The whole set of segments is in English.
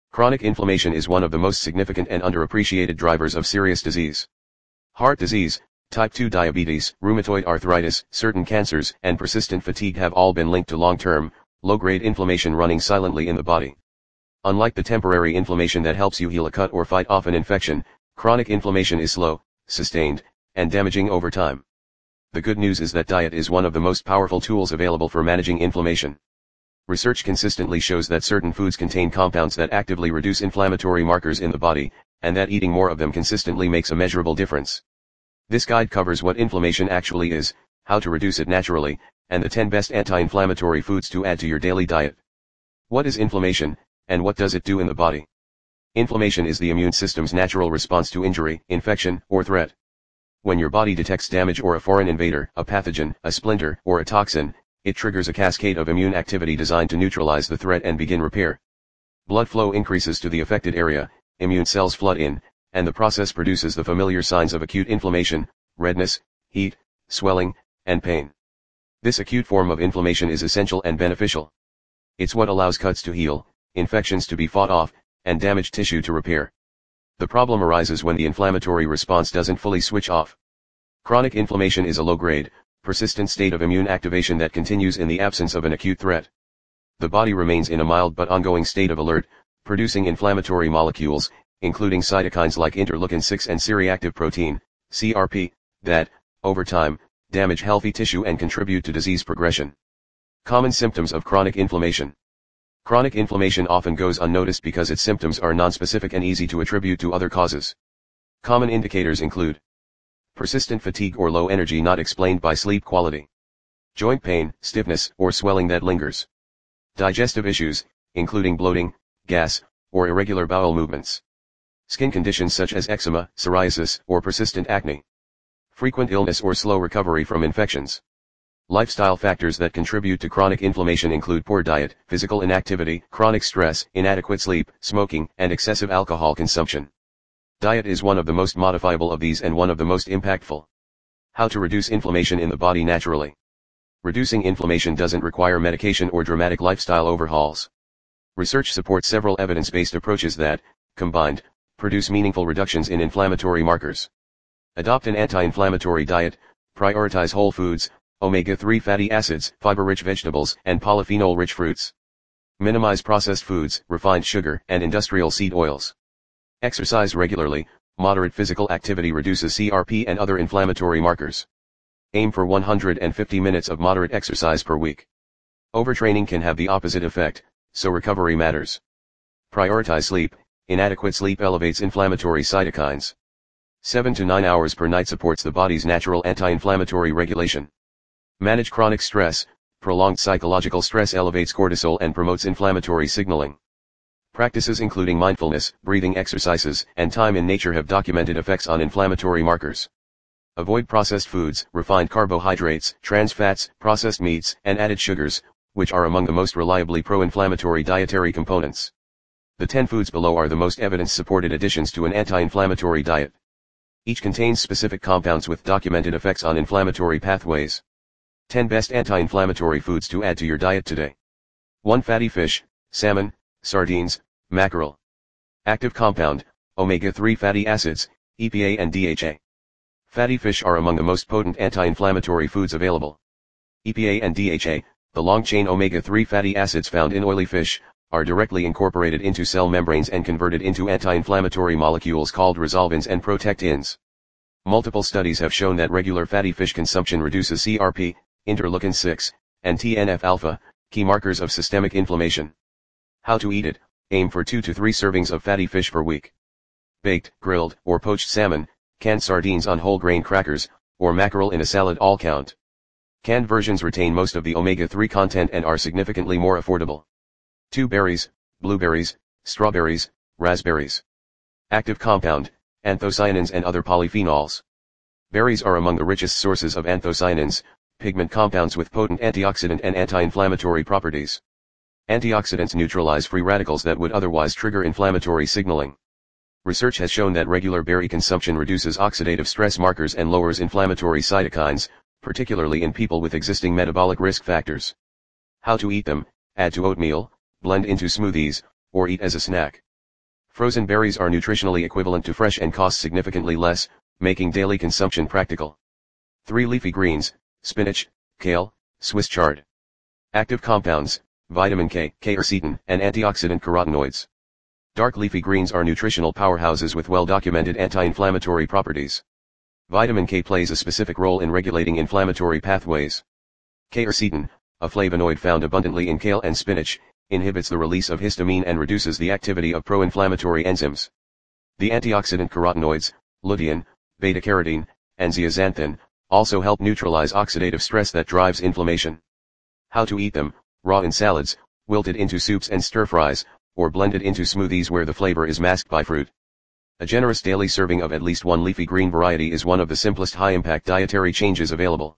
Chronic inflammation is one of the most significant and underappreciated drivers of serious disease. Heart disease, type 2 diabetes, rheumatoid arthritis, certain cancers, and persistent fatigue have all been linked to long-term, low-grade inflammation running silently in the body. Unlike the temporary inflammation that helps you heal a cut or fight off an infection, chronic inflammation is slow, sustained, and damaging over time. The good news is that diet is one of the most powerful tools available for managing inflammation. Research consistently shows that certain foods contain compounds that actively reduce inflammatory markers in the body, and that eating more of them consistently makes a measurable difference. This guide covers what inflammation actually is, how to reduce it naturally, and the 10 best anti-inflammatory foods to add to your daily diet. What is inflammation, and what does it do in the body? Inflammation is the immune system's natural response to injury, infection, or threat. When your body detects damage or a foreign invader, a pathogen, a splinter, or a toxin, it triggers a cascade of immune activity designed to neutralize the threat and begin repair. Blood flow increases to the affected area, immune cells flood in, and the process produces the familiar signs of acute inflammation, redness, heat, swelling, and pain. This acute form of inflammation is essential and beneficial. It's what allows cuts to heal, infections to be fought off, and damaged tissue to repair. The problem arises when the inflammatory response doesn't fully switch off. Chronic inflammation is a low-grade, persistent state of immune activation that continues in the absence of an acute threat. The body remains in a mild but ongoing state of alert, producing inflammatory molecules, including cytokines like interleukin-6 and C-reactive protein, CRP, that, over time, damage healthy tissue and contribute to disease progression. Common symptoms of chronic inflammation. Chronic inflammation often goes unnoticed because its symptoms are nonspecific and easy to attribute to other causes. Common indicators include persistent fatigue or low energy not explained by sleep quality, joint pain, stiffness, or swelling that lingers, digestive issues, including bloating, gas, or irregular bowel movements, skin conditions such as eczema, psoriasis, or persistent acne, frequent illness or slow recovery from infections. Lifestyle factors that contribute to chronic inflammation include poor diet, physical inactivity, chronic stress, inadequate sleep, smoking, and excessive alcohol consumption. Diet is one of the most modifiable of these and one of the most impactful. How to reduce inflammation in the body naturally. Reducing inflammation doesn't require medication or dramatic lifestyle overhauls. Research supports several evidence-based approaches that, combined, produce meaningful reductions in inflammatory markers. Adopt an anti-inflammatory diet, prioritize whole foods, omega-3 fatty acids, fiber-rich vegetables, and polyphenol-rich fruits. Minimize processed foods, refined sugar, and industrial seed oils. Exercise regularly. Moderate physical activity reduces CRP and other inflammatory markers. Aim for 150 minutes of moderate exercise per week. Overtraining can have the opposite effect, so recovery matters. Prioritize sleep. Inadequate sleep elevates inflammatory cytokines. 7 to 9 hours per night supports the body's natural anti-inflammatory regulation. Manage chronic stress. Prolonged psychological stress elevates cortisol and promotes inflammatory signaling. Practices including mindfulness, breathing exercises, and time in nature have documented effects on inflammatory markers. Avoid processed foods, refined carbohydrates, trans fats, processed meats, and added sugars, which are among the most reliably pro-inflammatory dietary components. The 10 foods below are the most evidence-supported additions to an anti-inflammatory diet. Each contains specific compounds with documented effects on inflammatory pathways. 10 best anti-inflammatory foods to add to your diet today. 1 fatty fish, salmon, sardines, mackerel. Active compound, omega-3 fatty acids, EPA and DHA. Fatty fish are among the most potent anti-inflammatory foods available. EPA and DHA, the long-chain omega-3 fatty acids found in oily fish, are directly incorporated into cell membranes and converted into anti-inflammatory molecules called resolvins and protectins. Multiple studies have shown that regular fatty fish consumption reduces CRP, interleukin-6, and TNF-alpha, key markers of systemic inflammation. How to eat it. Aim for 2 to 3 servings of fatty fish per week. Baked, grilled, or poached salmon, canned sardines on whole grain crackers, or mackerel in a salad all count. Canned versions retain most of the omega-3 content and are significantly more affordable. 2 berries, blueberries, strawberries, raspberries. Active compound, anthocyanins and other polyphenols. Berries are among the richest sources of anthocyanins, pigment compounds with potent antioxidant and anti-inflammatory properties. Antioxidants neutralize free radicals that would otherwise trigger inflammatory signaling. Research has shown that regular berry consumption reduces oxidative stress markers and lowers inflammatory cytokines, particularly in people with existing metabolic risk factors. How to eat them. Add to oatmeal, blend into smoothies, or eat as a snack. Frozen berries are nutritionally equivalent to fresh and cost significantly less, making daily consumption practical. 3 leafy greens, spinach, kale, Swiss chard. Active compounds, vitamin K, quercetin, and antioxidant carotenoids. Dark leafy greens are nutritional powerhouses with well-documented anti-inflammatory properties. Vitamin K plays a specific role in regulating inflammatory pathways. Quercetin, a flavonoid found abundantly in kale and spinach, inhibits the release of histamine and reduces the activity of pro-inflammatory enzymes. The antioxidant carotenoids, lutein, beta-carotene, and zeaxanthin, also help neutralize oxidative stress that drives inflammation. How to eat them: raw in salads, wilted into soups and stir-fries, or blended into smoothies where the flavor is masked by fruit. A generous daily serving of at least one leafy green variety is one of the simplest high-impact dietary changes available.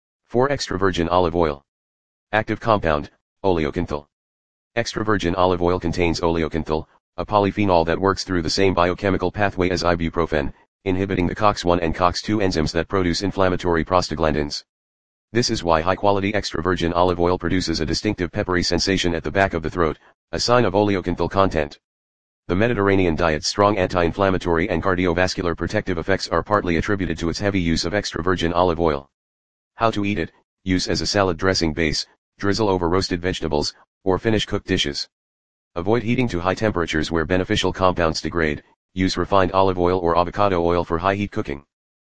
4 extra virgin olive oil. Active compound, oleocanthal. Extra virgin olive oil contains oleocanthal, a polyphenol that works through the same biochemical pathway as ibuprofen, inhibiting the COX-1 and COX-2 enzymes that produce inflammatory prostaglandins. This is why high-quality extra virgin olive oil produces a distinctive peppery sensation at the back of the throat, a sign of oleocanthal content. The Mediterranean diet's strong anti-inflammatory and cardiovascular protective effects are partly attributed to its heavy use of extra virgin olive oil. How to eat it: use as a salad dressing base, drizzle over roasted vegetables, or finish cooked dishes. Avoid heating to high temperatures where beneficial compounds degrade. Use refined olive oil or avocado oil for high heat cooking.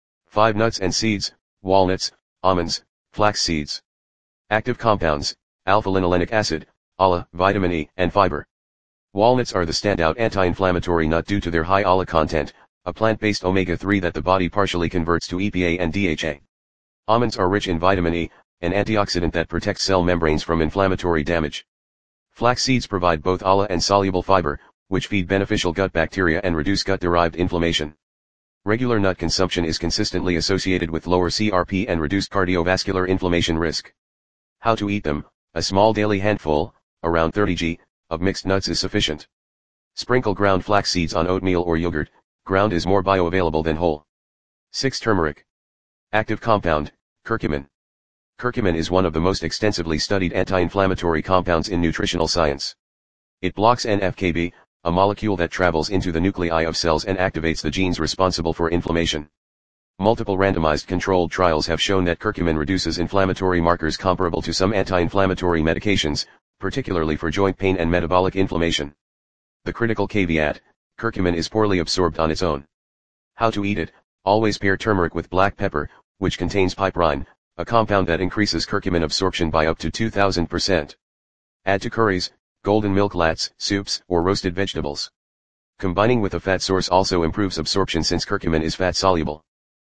5 nuts and seeds, walnuts, almonds, flax seeds. Active compounds, alpha-linolenic acid, ALA, vitamin E, and fiber. Walnuts are the standout anti-inflammatory nut due to their high ALA content, a plant-based omega-3 that the body partially converts to EPA and DHA. Almonds are rich in vitamin E, an antioxidant that protects cell membranes from inflammatory damage. Flax seeds provide both ALA and soluble fiber, which feed beneficial gut bacteria and reduce gut-derived inflammation. Regular nut consumption is consistently associated with lower CRP and reduced cardiovascular inflammation risk. How to eat them: a small daily handful, around 30 g, of mixed nuts is sufficient. Sprinkle ground flax seeds on oatmeal or yogurt. Ground is more bioavailable than whole. 6 turmeric. Active compound, curcumin. Curcumin is one of the most extensively studied anti-inflammatory compounds in nutritional science. It blocks NF-κB, a molecule that travels into the nuclei of cells and activates the genes responsible for inflammation. Multiple randomized controlled trials have shown that curcumin reduces inflammatory markers comparable to some anti-inflammatory medications, particularly for joint pain and metabolic inflammation. The critical caveat: curcumin is poorly absorbed on its own. How to eat it: always pair turmeric with black pepper, which contains piperine, a compound that increases curcumin absorption by up to 2000%. Add to curries, golden milk lattes, soups, or roasted vegetables. Combining with a fat source also improves absorption since curcumin is fat-soluble.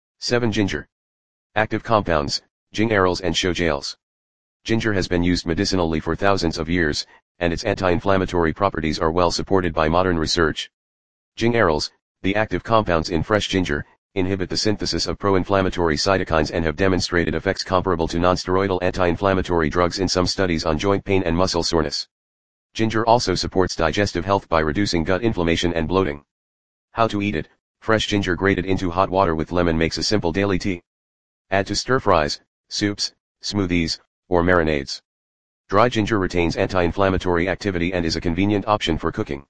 7 ginger. Active compounds, gingerols and shogaols. Ginger has been used medicinally for thousands of years, and its anti-inflammatory properties are well supported by modern research. Gingerols, the active compounds in fresh ginger, inhibit the synthesis of pro-inflammatory cytokines and have demonstrated effects comparable to non-steroidal anti-inflammatory drugs in some studies on joint pain and muscle soreness. Ginger also supports digestive health by reducing gut inflammation and bloating. How to eat it: fresh ginger grated into hot water with lemon makes a simple daily tea. Add to stir-fries, soups, smoothies, or marinades. Dry ginger retains anti-inflammatory activity and is a convenient option for cooking.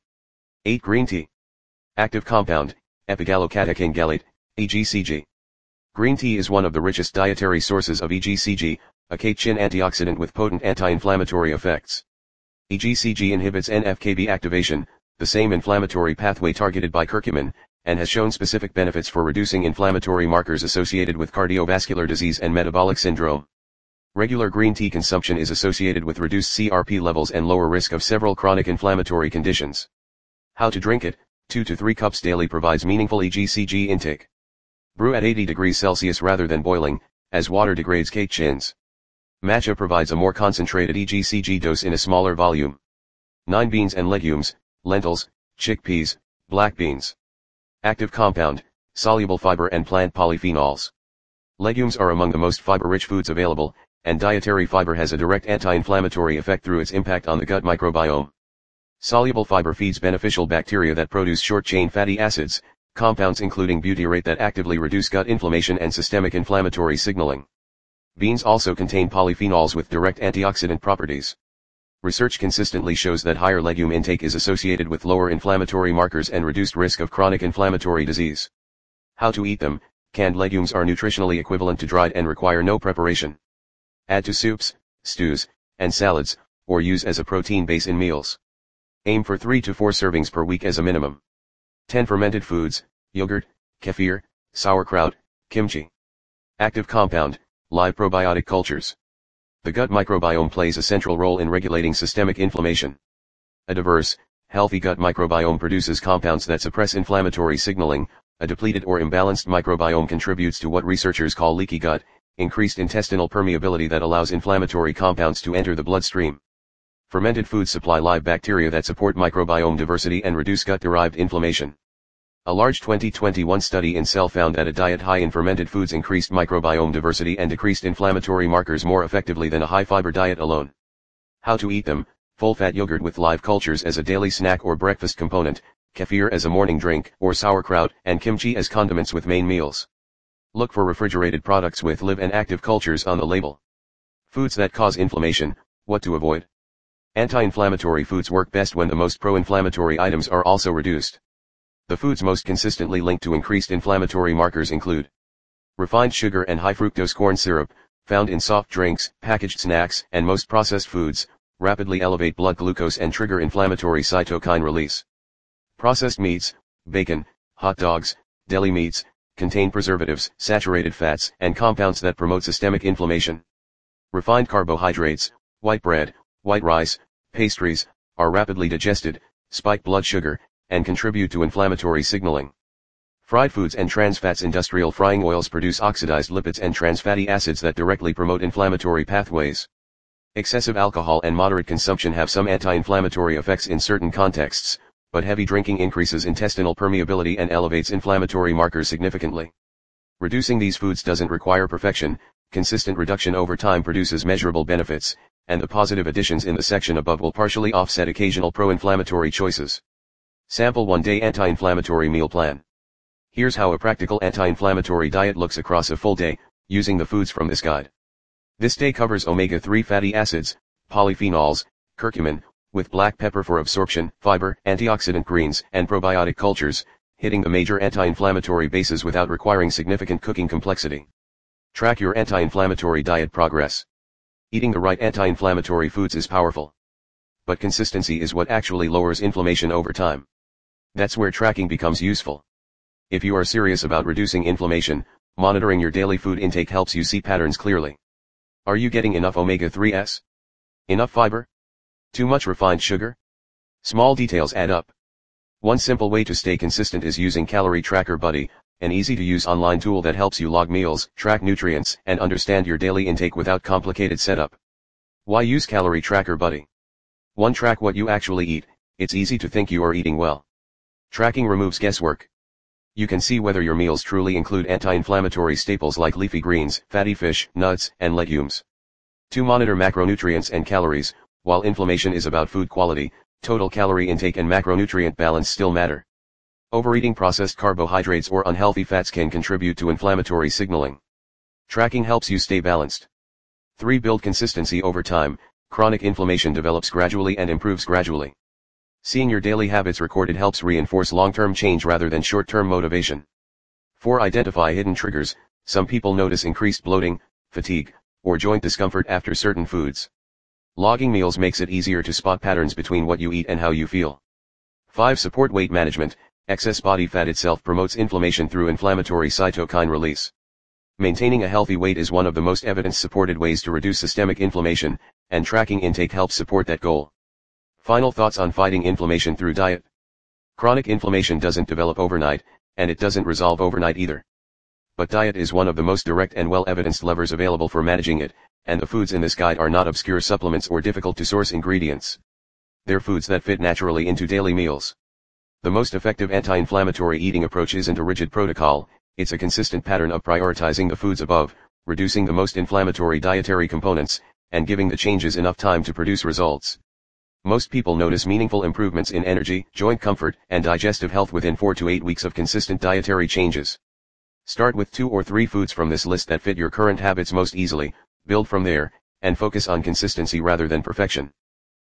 8 green tea. Active compound, epigallocatechin gallate, EGCG. Green tea is one of the richest dietary sources of EGCG, a catechin antioxidant with potent anti-inflammatory effects. EGCG inhibits NF-κB activation, the same inflammatory pathway targeted by curcumin, and has shown specific benefits for reducing inflammatory markers associated with cardiovascular disease and metabolic syndrome. Regular green tea consumption is associated with reduced CRP levels and lower risk of several chronic inflammatory conditions. How to drink it: 2 to 3 cups daily provides meaningful EGCG intake. Brew at 80 degrees Celsius rather than boiling, as water degrades catechins. Matcha provides a more concentrated EGCG dose in a smaller volume. 9 beans and legumes, lentils, chickpeas, black beans. Active compound, soluble fiber and plant polyphenols. Legumes are among the most fiber-rich foods available, and dietary fiber has a direct anti-inflammatory effect through its impact on the gut microbiome. Soluble fiber feeds beneficial bacteria that produce short-chain fatty acids, compounds including butyrate that actively reduce gut inflammation and systemic inflammatory signaling. Beans also contain polyphenols with direct antioxidant properties. Research consistently shows that higher legume intake is associated with lower inflammatory markers and reduced risk of chronic inflammatory disease. How to eat them. Canned legumes are nutritionally equivalent to dried and require no preparation. Add to soups, stews, and salads, or use as a protein base in meals. Aim for 3 to 4 servings per week as a minimum. 10 fermented foods, yogurt, kefir, sauerkraut, kimchi. Active compound, live probiotic cultures. The gut microbiome plays a central role in regulating systemic inflammation. A diverse, healthy gut microbiome produces compounds that suppress inflammatory signaling. A depleted or imbalanced microbiome contributes to what researchers call leaky gut, increased intestinal permeability that allows inflammatory compounds to enter the bloodstream. Fermented foods supply live bacteria that support microbiome diversity and reduce gut-derived inflammation. A large 2021 study in Cell found that a diet high in fermented foods increased microbiome diversity and decreased inflammatory markers more effectively than a high-fiber diet alone. How to eat them. Full-fat yogurt with live cultures as a daily snack or breakfast component, kefir as a morning drink or sauerkraut, and kimchi as condiments with main meals. Look for refrigerated products with live and active cultures on the label. Foods that cause inflammation. What to avoid? Anti-inflammatory foods work best when the most pro-inflammatory items are also reduced. The foods most consistently linked to increased inflammatory markers include refined sugar and high fructose corn syrup, found in soft drinks, packaged snacks, and most processed foods, rapidly elevate blood glucose and trigger inflammatory cytokine release. Processed meats, bacon, hot dogs, deli meats, contain preservatives, saturated fats, and compounds that promote systemic inflammation. Refined carbohydrates, white bread, white rice, pastries, are rapidly digested, spike blood sugar, and contribute to inflammatory signaling. Fried foods and trans fats. Industrial frying oils produce oxidized lipids and trans fatty acids that directly promote inflammatory pathways. Excessive alcohol and moderate consumption have some anti-inflammatory effects in certain contexts, but heavy drinking increases intestinal permeability and elevates inflammatory markers significantly. Reducing these foods doesn't require perfection. Consistent reduction over time produces measurable benefits, and the positive additions in the section above will partially offset occasional pro-inflammatory choices. Sample 1-day anti-inflammatory meal plan. Here's how a practical anti-inflammatory diet looks across a full day, using the foods from this guide. This day covers omega-3 fatty acids, polyphenols, curcumin, with black pepper for absorption, fiber, antioxidant greens, and probiotic cultures, hitting the major anti-inflammatory bases without requiring significant cooking complexity. Track your anti-inflammatory diet progress. Eating the right anti-inflammatory foods is powerful. But consistency is what actually lowers inflammation over time. That's where tracking becomes useful. If you are serious about reducing inflammation, monitoring your daily food intake helps you see patterns clearly. Are you getting enough omega-3s? Enough fiber? Too much refined sugar? Small details add up. One simple way to stay consistent is using Calorie Tracker Buddy, an easy-to-use online tool that helps you log meals, track nutrients, and understand your daily intake without complicated setup. Why use Calorie Tracker Buddy? 1. Track what you actually eat. It's easy to think you are eating well. Tracking removes guesswork. You can see whether your meals truly include anti-inflammatory staples like leafy greens, fatty fish, nuts, and legumes. 2. Monitor macronutrients and calories. While inflammation is about food quality, total calorie intake and macronutrient balance still matter. Overeating processed carbohydrates or unhealthy fats can contribute to inflammatory signaling. Tracking helps you stay balanced. 3. Build consistency over time. Chronic inflammation develops gradually and improves gradually. Seeing your daily habits recorded helps reinforce long-term change rather than short-term motivation. 4. Identify hidden triggers. Some people notice increased bloating, fatigue, or joint discomfort after certain foods. Logging meals makes it easier to spot patterns between what you eat and how you feel. 5. Support weight management. Excess body fat itself promotes inflammation through inflammatory cytokine release. Maintaining a healthy weight is one of the most evidence-supported ways to reduce systemic inflammation, and tracking intake helps support that goal. Final thoughts on fighting inflammation through diet. Chronic inflammation doesn't develop overnight, and it doesn't resolve overnight either. But diet is one of the most direct and well-evidenced levers available for managing it, and the foods in this guide are not obscure supplements or difficult-to-source ingredients. They're foods that fit naturally into daily meals. The most effective anti-inflammatory eating approach isn't a rigid protocol, it's a consistent pattern of prioritizing the foods above, reducing the most inflammatory dietary components, and giving the changes enough time to produce results. Most people notice meaningful improvements in energy, joint comfort, and digestive health within 4 to 8 weeks of consistent dietary changes. Start with 2 or 3 foods from this list that fit your current habits most easily, build from there, and focus on consistency rather than perfection.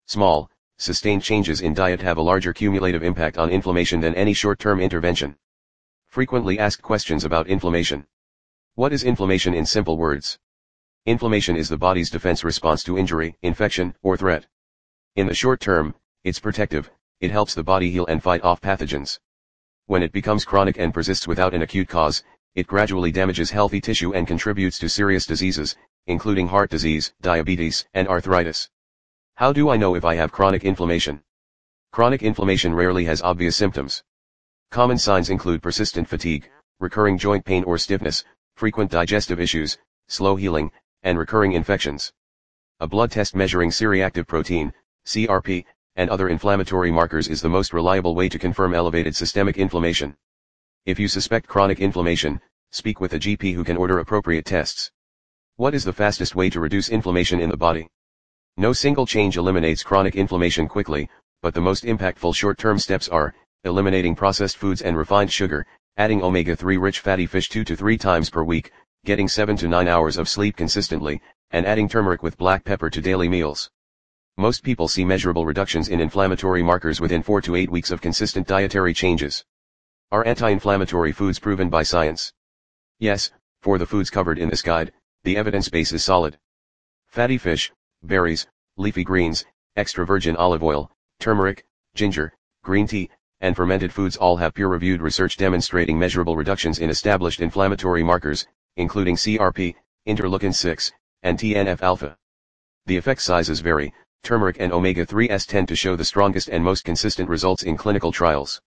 Small, sustained changes in diet have a larger cumulative impact on inflammation than any short-term intervention. Frequently asked questions about inflammation. What is inflammation in simple words? Inflammation is the body's defense response to injury, infection, or threat. In the short term, it's protective, it helps the body heal and fight off pathogens. When it becomes chronic and persists without an acute cause, it gradually damages healthy tissue and contributes to serious diseases, including heart disease, diabetes, and arthritis. How do I know if I have chronic inflammation? Chronic inflammation rarely has obvious symptoms. Common signs include persistent fatigue, recurring joint pain or stiffness, frequent digestive issues, slow healing, and recurring infections. A blood test measuring C-reactive protein, CRP, and other inflammatory markers is the most reliable way to confirm elevated systemic inflammation. If you suspect chronic inflammation, speak with a GP who can order appropriate tests. What is the fastest way to reduce inflammation in the body? No single change eliminates chronic inflammation quickly, but the most impactful short-term steps are, eliminating processed foods and refined sugar, adding omega-3 rich fatty fish 2 to 3 times per week, getting 7 to 9 hours of sleep consistently, and adding turmeric with black pepper to daily meals. Most people see measurable reductions in inflammatory markers within 4 to 8 weeks of consistent dietary changes. Are anti-inflammatory foods proven by science? Yes, for the foods covered in this guide, the evidence base is solid. Fatty fish, berries, leafy greens, extra virgin olive oil, turmeric, ginger, green tea, and fermented foods all have peer-reviewed research demonstrating measurable reductions in established inflammatory markers, including CRP, interleukin-6, and TNF-alpha. The effect sizes vary. Turmeric and omega-3s tend to show the strongest and most consistent results in clinical trials.